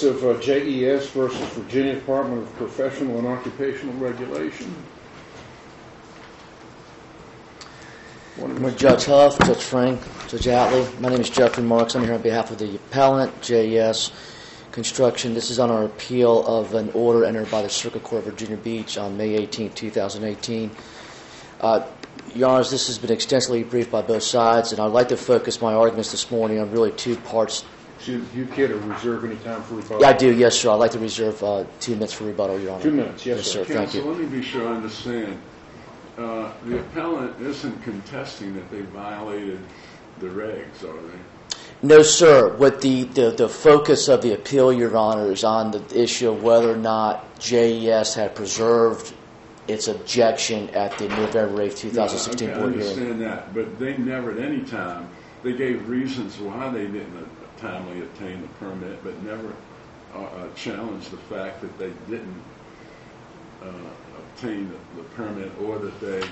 case of JES versus Virginia Department of Professional and Occupational Regulation. Judge Huff, Judge Frank, Judge Atlee. My name is Jeffrey Marks. I'm here on behalf of the appellant, JES Construction. This is on our appeal of an order entered by the Circuit Court of Virginia Beach on May 18, 2018. Your Honors, this has been extensively briefed by both sides, and I'd like to focus my arguments this morning on really two parts. Do you care to reserve any time for rebuttal? Yeah, I do, yes, sir. I'd like to reserve 2 minutes for rebuttal, Your Honor. 2 minutes, yes, sir. Thank you. Let me be sure I understand. The appellant isn't contesting that they violated the regs, are they? No, sir. What the focus of the appeal, Your Honor, is on the issue of whether or not JES had preserved its objection at the November 8, 2016 board hearing. I understand that, but they never at any time, they gave reasons why they didn't timely obtain the permit, but never challenged the fact that they didn't obtain the permit or that they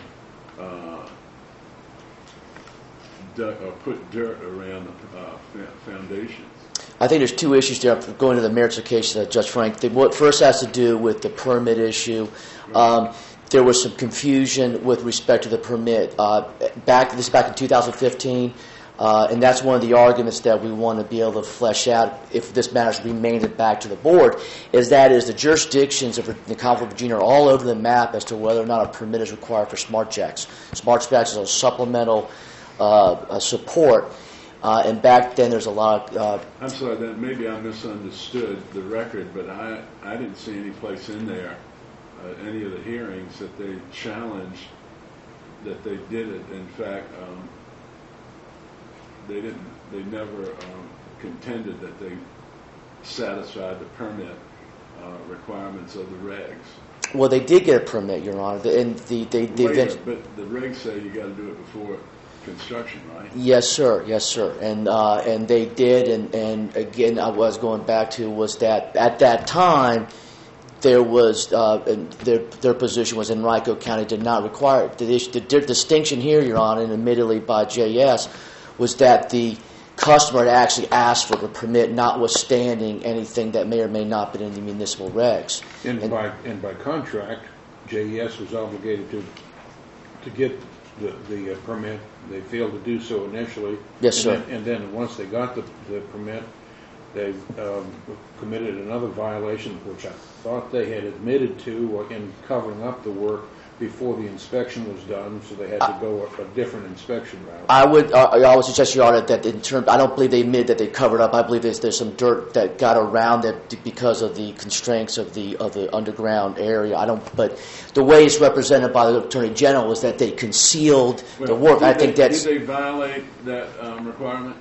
put dirt around the foundations. I think there's two issues there. Going to the merits of the case, Judge Frank. What first has to do with the permit issue. There was some confusion with respect to the permit. Back in 2015, and that's one of the arguments that we want to be able to flesh out if this matter is remanded back to the board, is the jurisdictions of the Commonwealth of Virginia are all over the map as to whether or not a permit is required for smart jacks. Smart jacks is a supplemental support. And back then, there's a lot of... I'm sorry, maybe I misunderstood the record, but I didn't see any place in there, any of the hearings, that they challenged that they did it. In fact, they never contended that they satisfied the permit requirements of the regs. Well, they did get a permit, Your Honor. And but the regs say you got to do it before construction, right? Yes, sir. Yes, sir. And they did. And again, I was going back to was that at that time there was their position was Henrico County did not require it. The distinction here, Your Honor, and admittedly by JS, was that the customer had actually asked for the permit, notwithstanding anything that may or may not have been in the municipal regs. And by contract, JES was obligated to get the permit. They failed to do so initially. Yes, sir. And then once they got the permit, they committed another violation, which I thought they had admitted to in covering up the work before the inspection was done, so they had to go a different inspection route. I would suggest, Your Honor, that I don't believe they admitted that they covered up. I believe there's some dirt that got around it because of the constraints of the underground area. But the way it's represented by the Attorney General is that they concealed the work. Did they violate that requirement?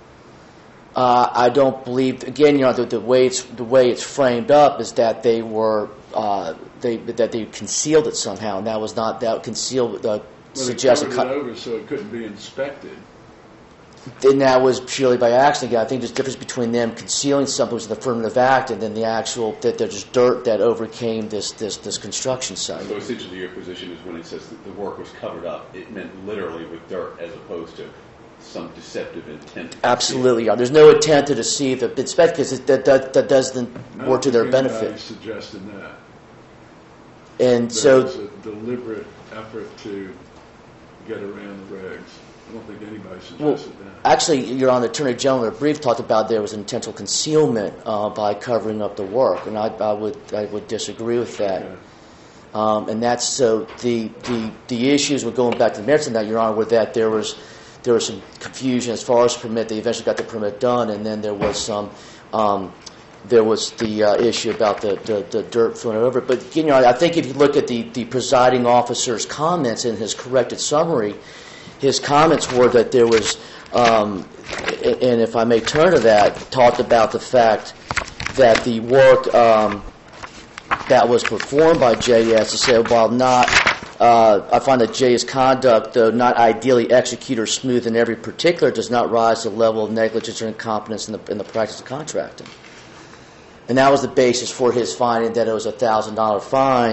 I don't believe. Again, Your Honor, the way it's framed up is that they were. That they concealed it somehow, and that was not that concealed. Suggested they covered it over so it couldn't be inspected. Then that was purely by accident. I think there's a difference between them concealing something was an affirmative act, and then the actual that there's just dirt that overcame this construction site. So essentially, your position is when it says that the work was covered up, it meant literally with dirt as opposed to some deceptive intent. Absolutely, yeah. There's no intent to deceive the inspector because that doesn't work to their benefit. I suggested that. And so it's a deliberate effort to get around the regs. I don't think anybody suggested that. Actually, Your Honor, the Attorney General in a brief talked about there was intentional concealment by covering up the work, and I would disagree with that. Okay. And that's so the issues were going back to the merits of that, Your Honor, were that there was some confusion as far as permit. They eventually got the permit done, and then there was some. There was the issue about the dirt flowing over. But you know, I think if you look at the presiding officer's comments in his corrected summary, his comments were that there was, and if I may turn to that, talked about the fact that the work that was performed by JS to say, while not, I find that JS conduct, though not ideally executed or smooth in every particular, does not rise to the level of negligence or incompetence in the practice of contracting. And that was the basis for his finding that it was a $1,000 fine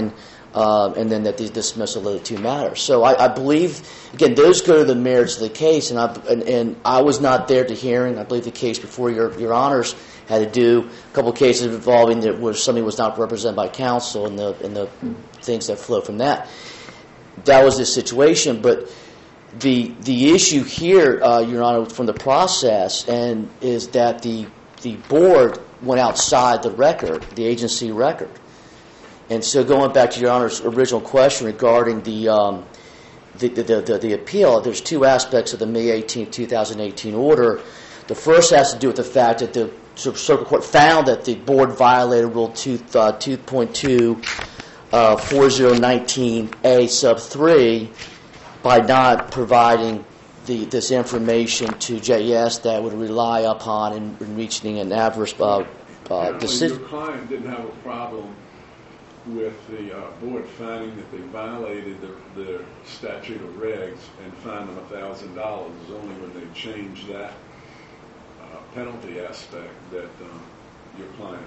and then that the dismissal of the two matters. So I believe, again, those go to the merits of the case, and I was not there at the hearing. I believe the case before your honors had to do a couple of cases involving that where somebody was not represented by counsel and the things that flow from that. That was the situation, but the issue here, Your Honor, from the process, and is that the board went outside the record, the agency record. And so going back to Your Honor's original question regarding the appeal, there's two aspects of the May 18, 2018 order. The first has to do with the fact that the Circuit Court found that the board violated Rule 2.2 4019A sub 3 by not providing this information to JES that would rely upon in reaching an adverse decision. Your client didn't have a problem with the board finding that they violated the statute of regs and fined them $1,000. It was only when they changed that penalty aspect that your client.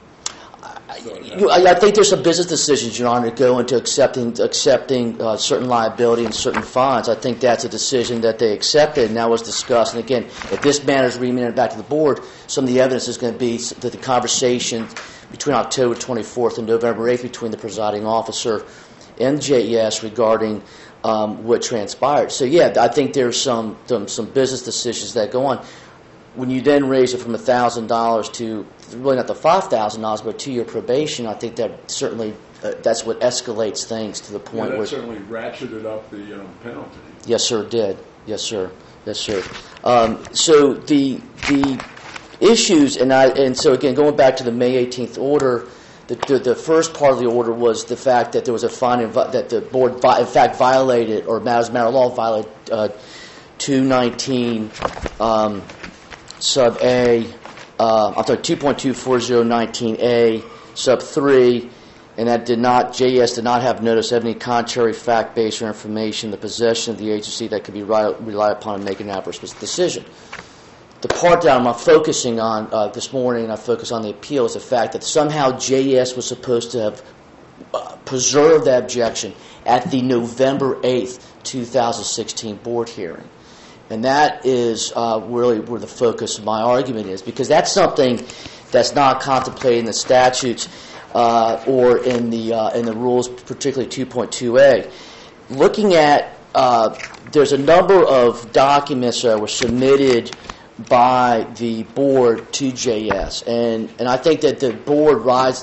I think there's some business decisions, Your Honor, to go into accepting certain liability and certain fines. I think that's a decision that they accepted, and that was discussed. And again, if this matter is remanded back to the board, some of the evidence is going to be that the conversation between October 24th and November 8th between the presiding officer and JES regarding what transpired. So yeah, I think there's some business decisions that go on. When you then raise it from $1,000 to really not the $5,000, but 2-year probation, I think that certainly that's what escalates things to the point where certainly ratcheted up the penalty. Yes, sir, it did. Yes, sir. Yes, sir. So the issues, and so again, going back to the May 18th order, the first part of the order was the fact that there was a finding that the board in fact violated, or as a matter of law violated 219 sub A, 2.24019A sub 3, and that JES did not have notice of any contrary fact, base, or information in the possession of the agency that could be relied upon in making an adverse decision. The part that I'm focusing on this morning, and I focus on the appeal, is the fact that somehow JES was supposed to have preserved that objection at the November 8th, 2016 board hearing. And that is really where the focus of my argument is, because that's something that's not contemplated in the statutes or in the rules, particularly 2.2a. Looking at, there's a number of documents that were submitted by the board to JES, and I think that the board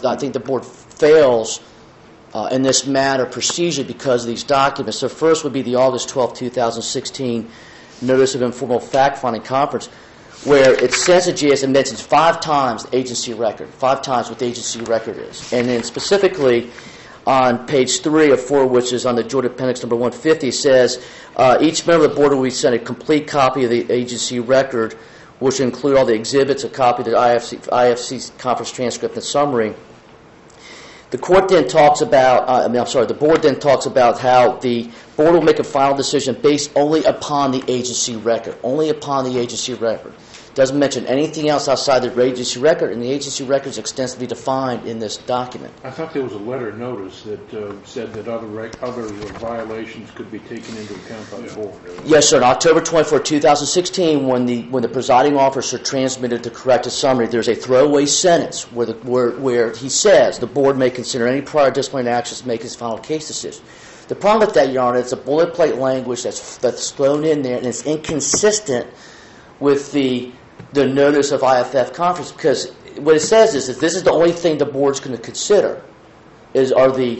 fails in this matter procedure because of these documents. So first would be the August 12, 2016 Notice of Informal Fact-Finding Conference, where it says that JES mentions 5 times the agency record, 5 times what the agency record is. And then specifically on page 3 of 4, which is on the Joint Appendix number 150, says each member of the board will be sent a complete copy of the agency record, which will include all the exhibits, a copy of the IFC's conference transcript and summary. The court then talks about, the board then talks about how the board will make a final decision based only upon the agency record, only upon the agency record. Doesn't mention anything else outside the agency record, and the agency record is extensively defined in this document. I thought there was a letter notice that said that other violations could be taken into account by the board. Yes, sir. On October 24, 2016, when the presiding officer transmitted the corrected summary, there's a throwaway sentence where he says the board may consider any prior disciplinary actions to make its final case decision. The problem with that, Your Honor, it's a boilerplate language that's thrown in there, and it's inconsistent with the notice of IFF conference, because what it says is that this is the only thing the board's going to consider is the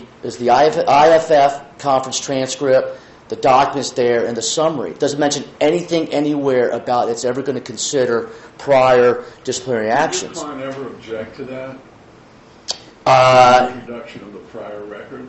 IFF conference transcript, the documents there, and the summary. It doesn't mention anything anywhere about it's ever going to consider prior disciplinary actions. Did your client ever object to that? The introduction of the prior record?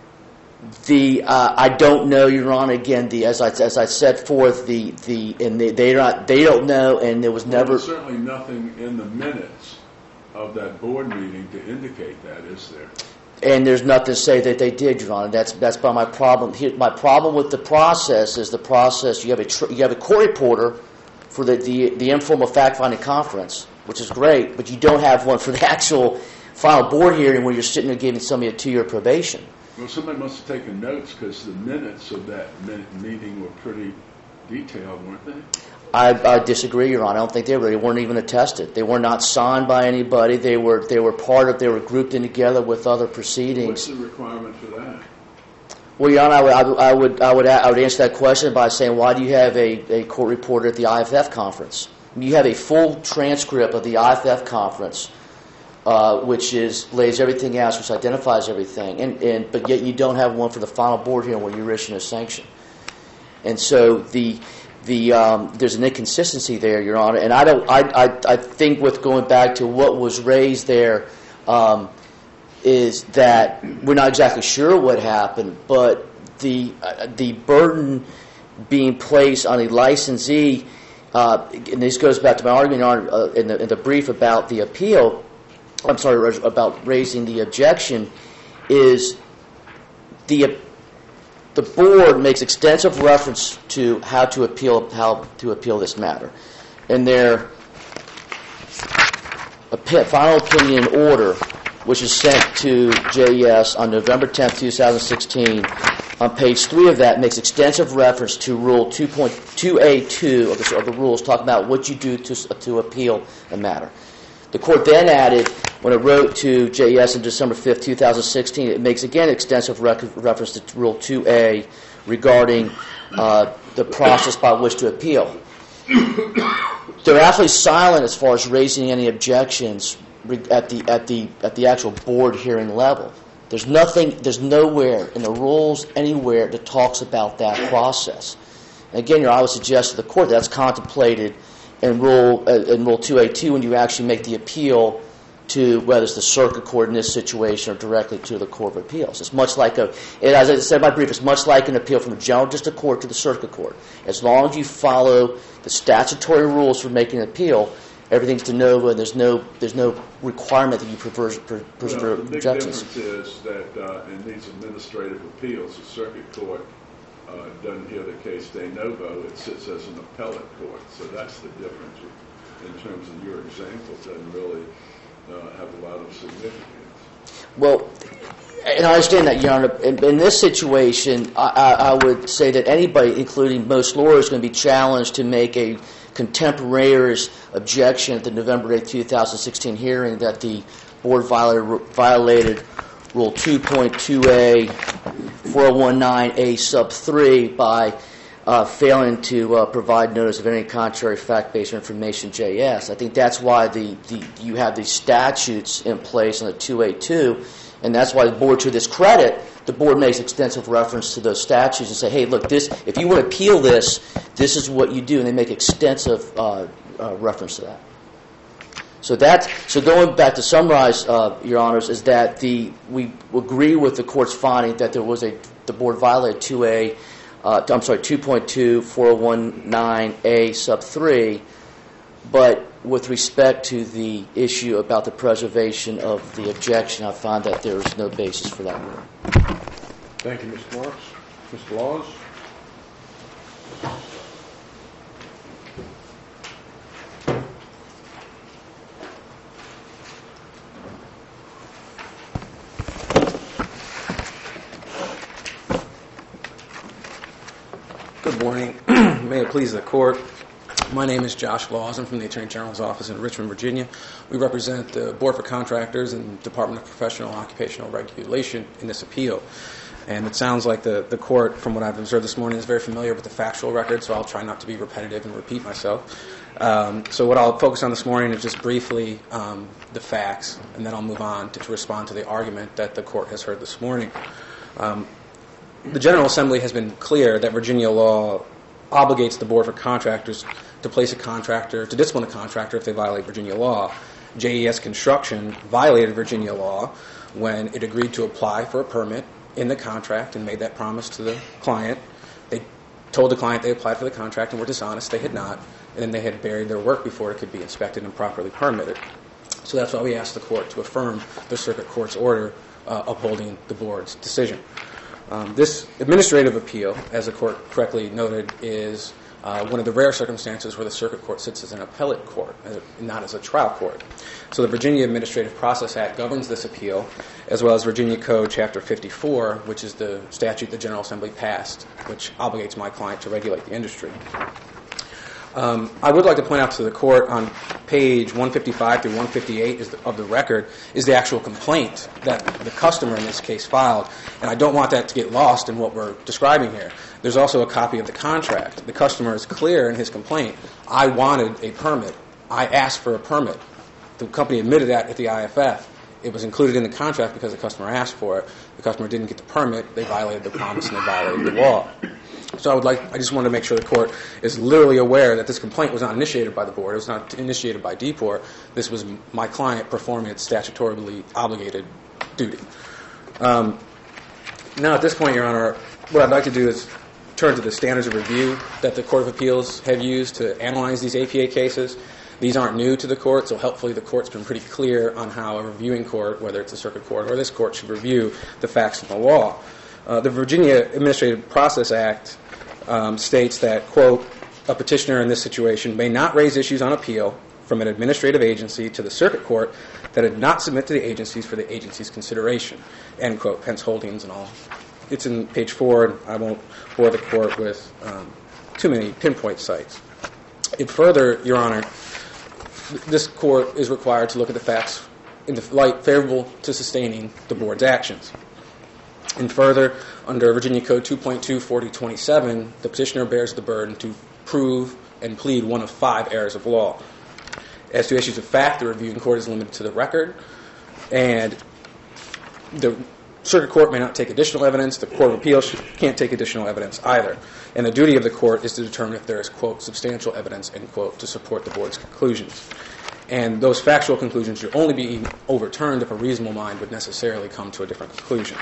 I don't know, Your Honor. Again, as I set forth, they don't know, and there was never. There's certainly nothing in the minutes of that board meeting to indicate that, is there? And there's nothing to say that they did, Your Honor. That's by my problem. My problem with the process is the process. You have a court reporter for the informal fact-finding conference, which is great, but you don't have one for the actual final board hearing where you're sitting there giving somebody a 2-year probation. Well, somebody must have taken notes because the minutes of that meeting were pretty detailed, weren't they? I disagree, Your Honor. I don't think they were. They weren't even attested. They were not signed by anybody. They were grouped in together with other proceedings. What's the requirement for that? Well, Your Honor, I would answer that question by saying, why do you have a court reporter at the IFF conference? You have a full transcript of the IFF conference, which lays everything out, which identifies everything, but yet you don't have one for the final board hearing where you're issuing a sanction. And so there's an inconsistency there, Your Honor. And I think with going back to what was raised there, is that we're not exactly sure what happened, but the burden being placed on the licensee, and this goes back to my argument in the brief about the appeal. I'm sorry, about raising the objection, is the board makes extensive reference to how to appeal this matter. In their final opinion order, which is sent to JES on November 10th, 2016, on page 3 of that makes extensive reference to Rule 2.2A2 of the rules, talking about what you do to appeal a matter. The court then added, when it wrote to JES on December 5th, 2016, it makes again extensive reference to Rule 2A regarding the process by which to appeal. They're actually silent as far as raising any objections at the actual board hearing level. There's nowhere in the rules anywhere that talks about that process. And again, I would suggest to the court that's contemplated in Rule 2A2 when you actually make the appeal to whether it's the circuit court in this situation or directly to the Court of Appeals. It's much like as I said in my brief, it's much like an appeal from the general district court to the circuit court. As long as you follow the statutory rules for making an appeal, everything's de novo, and there's no requirement that you preserve objections. The big difference is that in these administrative appeals, the circuit court doesn't hear the case de novo; it sits as an appellate court. So that's the difference in terms of your example. It doesn't really have a lot of significance. Well, and I understand that, Your Honor. In this situation, I would say that anybody, including most lawyers, is going to be challenged to make a contemporaneous objection at the November 8, 2016 hearing that the board violated Rule 2.2A 4019A sub 3 by failing to provide notice of any contrary fact-based information JS. I think that's why you have these statutes in place on the 2A2, and that's why the board, to this credit, the board makes extensive reference to those statutes and say, hey, look, if you want to appeal this is what you do, and they make extensive reference to that. So going back to summarize, Your Honors, is that we agree with the court's finding that the board violated 2.2 4019A sub 3, but with respect to the issue about the preservation of the objection, I find that there is no basis for that rule. Thank you, Mr. Marks. Mr. Laws? Good morning. May it please the court. My name is Josh Laws. I'm from the Attorney General's office in Richmond, Virginia. We represent the Board for Contractors and Department of Professional and Occupational Regulation in this appeal. And it sounds like the court, from what I've observed this morning, is very familiar with the factual record, so I'll try not to be repetitive and repeat myself. So what I'll focus on this morning is just briefly the facts, and then I'll move on to respond to the argument that the court has heard this morning. The General Assembly has been clear that Virginia law obligates the Board for Contractors to discipline a contractor if they violate Virginia law. JES Construction violated Virginia law when it agreed to apply for a permit in the contract and made that promise to the client. They told the client they applied for the contract and were dishonest. They had not, and then they had buried their work before it could be inspected and properly permitted. So that's why we asked the court to affirm the circuit court's order upholding the board's decision. This administrative appeal, as the court correctly noted, is one of the rare circumstances where the circuit court sits as an appellate court, not as a trial court. So the Virginia Administrative Process Act governs this appeal, as well as Virginia Code Chapter 54, which is the statute the General Assembly passed, which obligates my client to regulate the industry. I would like to point out to the court on page 155 through 158 of the record is the actual complaint that the customer in this case filed, and I don't want that to get lost in what we're describing here. There's also a copy of the contract. The customer is clear in his complaint. I wanted a permit. I asked for a permit. The company admitted that at the IFF. It was included in the contract because the customer asked for it. The customer didn't get the permit. They violated the promise and they violated the law. So I just wanted to make sure the court is literally aware that this complaint was not initiated by the board. It was not initiated by DPOR. This was my client performing its statutorily obligated duty. Now, at this point, Your Honor, what I'd like to do is turn to the standards of review that the Court of Appeals have used to analyze these APA cases. These aren't new to the court, so helpfully the court's been pretty clear on how a reviewing court, whether it's a circuit court or this court, should review the facts of the law. The Virginia Administrative Process Act states that, quote, a petitioner in this situation may not raise issues on appeal from an administrative agency to the circuit court that did not submit to the agencies for the agency's consideration, end quote, Pence Holdings and all. It's in page 4, and I won't bore the court with too many pinpoint sites. It further, Your Honor, this court is required to look at the facts in the light favorable to sustaining the board's actions. And further, under Virginia Code 2.24027, the petitioner bears the burden to prove and plead one of 5 errors of law. As to issues of fact, the reviewing court is limited to the record, and the circuit court may not take additional evidence. The Court of Appeals can't take additional evidence either. And the duty of the court is to determine if there is, quote, substantial evidence, end quote, to support the board's conclusions. And those factual conclusions should only be overturned if a reasonable mind would necessarily come to a different conclusion.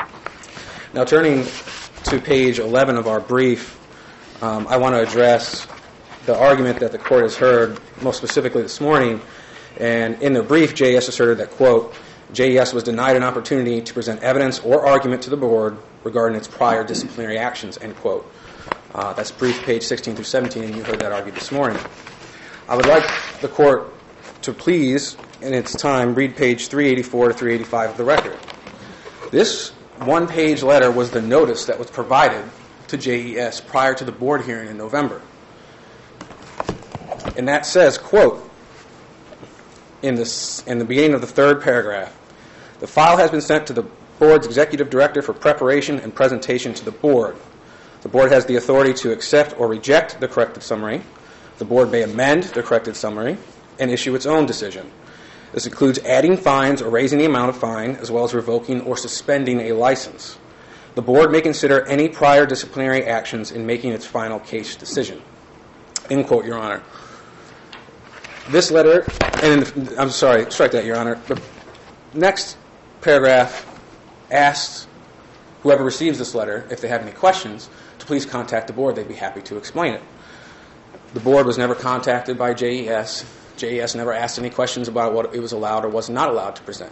Now, turning to page 11 of our brief, I want to address the argument that the court has heard most specifically this morning. And in the brief, JES asserted that, quote, JES was denied an opportunity to present evidence or argument to the board regarding its prior disciplinary actions, end quote. That's brief page 16 through 17, and you heard that argued this morning. I would like the court to please, in its time, read page 384 to 385 of the record. This one-page letter was the notice that was provided to JES prior to the board hearing in November. And that says, quote, in the beginning of the 3rd paragraph, the file has been sent to the board's executive director for preparation and presentation to the board. The board has the authority to accept or reject the corrected summary. The board may amend the corrected summary and issue its own decision. This includes adding fines or raising the amount of fine, as well as revoking or suspending a license. The board may consider any prior disciplinary actions in making its final case decision. End quote, Your Honor. This letter, and I'm sorry, strike that, Your Honor. The next paragraph asks whoever receives this letter, if they have any questions, to please contact the board. They'd be happy to explain it. The board was never contacted by JES. JES never asked any questions about what it was allowed or was not allowed to present.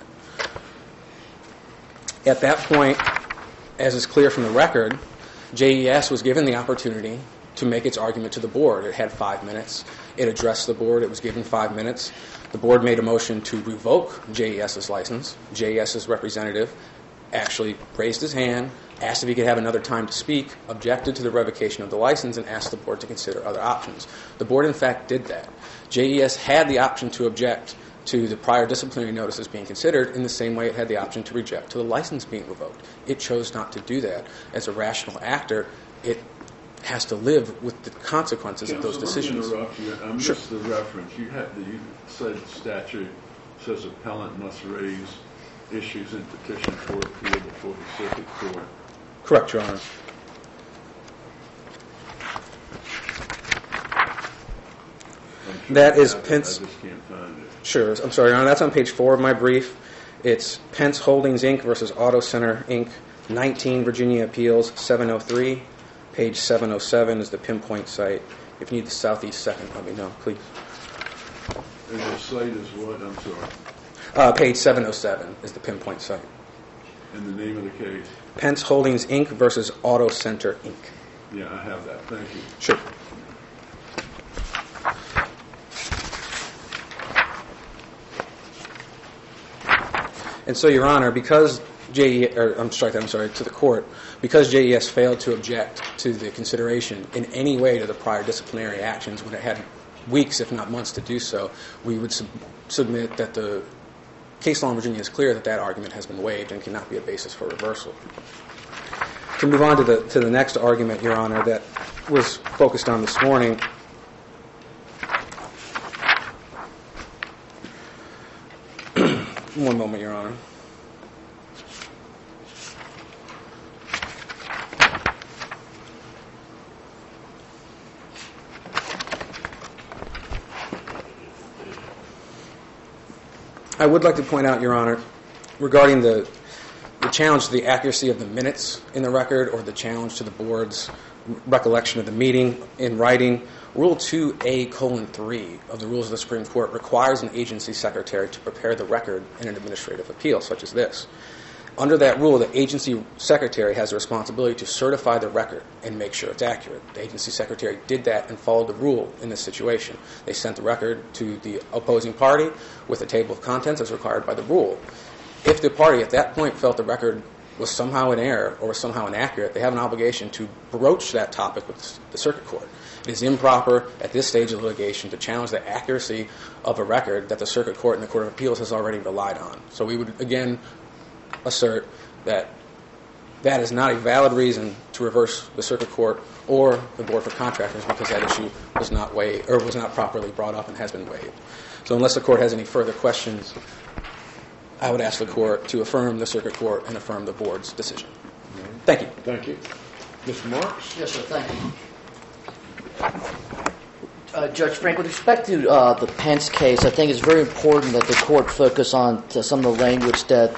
At that point, as is clear from the record, JES was given the opportunity to make its argument to the board. It had 5 minutes. It addressed the board. It was given 5 minutes. The board made a motion to revoke JES's license. JES's representative actually raised his hand, asked if he could have another time to speak, objected to the revocation of the license, and asked the board to consider other options. The board, in fact, did that. JES had the option to object to the prior disciplinary notices being considered in the same way it had the option to reject to the license being revoked. It chose not to do that. As a rational actor, it has to live with the consequences of those decisions. Let me interrupt you. I missed the reference. You said the statute says appellant must raise issues in petition for appeal before the circuit court. Correct, Your Honor. That is Pence. I just can't find it. Sure. I'm sorry, Your Honor. That's on page 4 of my brief. It's Pence Holdings, Inc. versus Auto Center, Inc., 19 Virginia Appeals, 703. Page 707 is the pinpoint site. If you need the southeast second, let me know, please. And the site is what? I'm sorry. Page 707 is the pinpoint site. And the name of the case? Pence Holdings, Inc. versus Auto Center, Inc. Yeah, I have that. Thank you. Sure. And so, Your Honor, because to the court, because JES failed to object to the consideration in any way to the prior disciplinary actions when it had weeks, if not months, to do so, we would submit that the case law in Virginia is clear that argument has been waived and cannot be a basis for reversal. To move on to the next argument, Your Honor, that was focused on this morning. One moment, Your Honor. I would like to point out, Your Honor, regarding the challenge to the accuracy of the minutes in the record or the challenge to the board's recollection of the meeting in writing, Rule 2A:3 of the Rules of the Supreme Court requires an agency secretary to prepare the record in an administrative appeal such as this. Under that rule, the agency secretary has the responsibility to certify the record and make sure it's accurate. The agency secretary did that and followed the rule in this situation. They sent the record to the opposing party with a table of contents as required by the rule. If the party at that point felt the record was somehow in error or was somehow inaccurate, they have an obligation to broach that topic with the circuit court. It is improper at this stage of litigation to challenge the accuracy of a record that the circuit court and the Court of Appeals has already relied on. So we would, again, assert that that is not a valid reason to reverse the circuit court or the Board for Contractors because that issue was not waived or was not properly brought up and has been waived. So unless the court has any further questions, I would ask the court to affirm the circuit court and affirm the board's decision. Thank you. Thank you. Mr. Marks? Yes, sir. Thank you. Judge Frank, with respect to the Pence case, I think it's very important that the court focus on some of the language that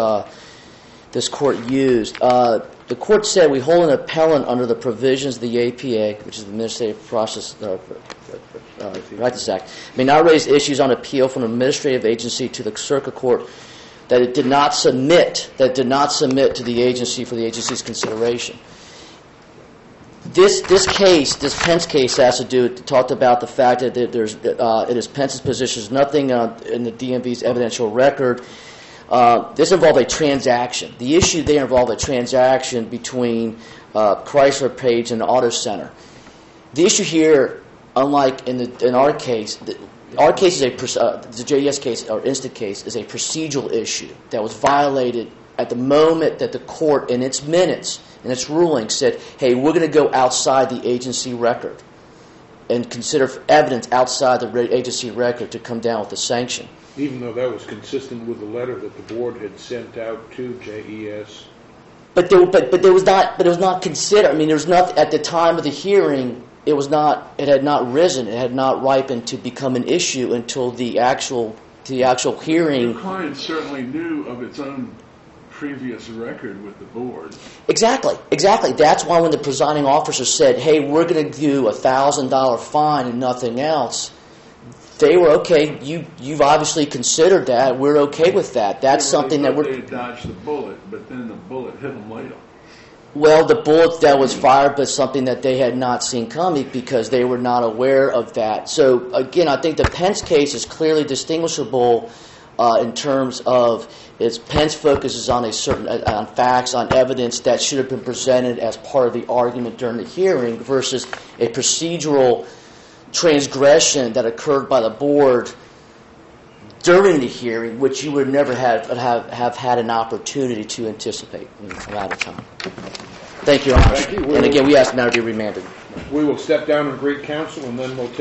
this court used. The court said we hold an appellant under the provisions of the APA, which is the Administrative Process Practice Act, may not raise issues on appeal from an administrative agency to the circuit court that it did not submit to the agency for the agency's consideration. This Pence case has to do, talked about the fact that it is Pence's position, there's nothing in the DMV's evidential record. This involved a transaction. The issue there involved a transaction between Chrysler Page and the Auto Center. The issue here, unlike in our case, our case is the JES case, or instant case, is a procedural issue that was violated at the moment that the court, in its minutes, in its ruling, said, hey, we're going to go outside the agency record and consider evidence outside the agency record to come down with a sanction. Even though that was consistent with the letter that the board had sent out to JES? But there was not. But it was not considered. I mean, there was not at the time of the hearing. It was not. It had not risen. It had not ripened to become an issue until the actual hearing. Your client certainly knew of its own previous record with the board. Exactly. That's why when the presiding officer said, "Hey, we're going to do a $1,000 fine and nothing else," they were okay. You've obviously considered that. We're okay with that. That's something that they dodged the bullet, but then the bullet hit them later. Well, the bullet that was fired was something that they had not seen coming because they were not aware of that. So again, I think the Pence case is clearly distinguishable in terms of its Pence focuses on on facts, on evidence that should have been presented as part of the argument during the hearing versus a procedural transgression that occurred by the board during the hearing, which you would never have had an opportunity to anticipate around the time. Thank you, Your Honor. Thank you. And again, we ask the matter to be remanded. We will step down and greet counsel, and then we'll take